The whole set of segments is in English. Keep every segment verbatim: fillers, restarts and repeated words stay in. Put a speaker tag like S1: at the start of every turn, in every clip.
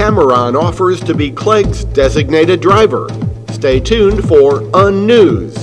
S1: Cameron offers to be Clegg's designated driver. Stay tuned for Unnews.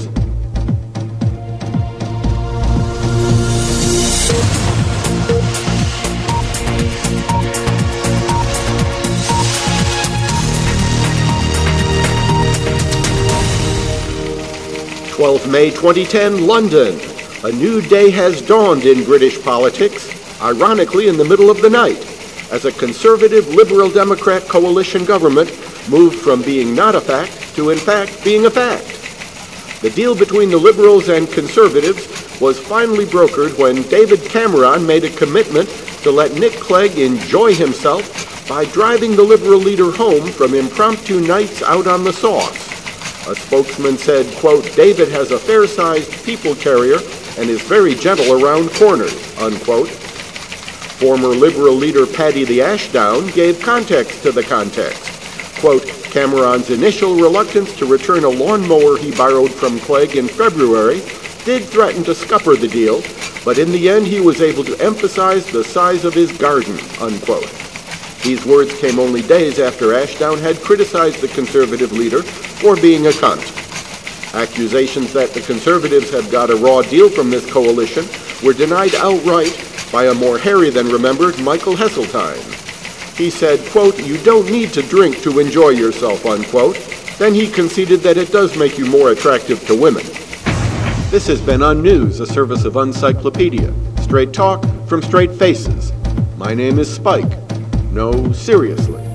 S1: twelfth of May twenty ten, London. A new day has dawned in British politics, ironically in the middle of the night, as a conservative Liberal Democrat coalition government moved from being not a fact to in fact being a fact. The deal between the Liberals and Conservatives was finally brokered when David Cameron made a commitment to let Nick Clegg enjoy himself by driving the Liberal leader home from impromptu nights out on the sauce. A spokesman said, quote, "David has a fair-sized people carrier and is very gentle around corners," unquote. Former Liberal leader Paddy the Ashdown gave context to the context. Quote, "Cameron's initial reluctance to return a lawnmower he borrowed from Clegg in February did threaten to scupper the deal, but in the end he was able to emphasize the size of his garden," unquote. These words came only days after Ashdown had criticized the Conservative leader for being a cunt. Accusations that the Conservatives had got a raw deal from this coalition were denied outright by a more hairy-than-remembered Michael Heseltine. He said, quote, "You don't need to drink to enjoy yourself," unquote. Then he conceded that it does make you more attractive to women. This has been Unnews, a service of Uncyclopedia. Straight talk from straight faces. My name is Spike. No, seriously.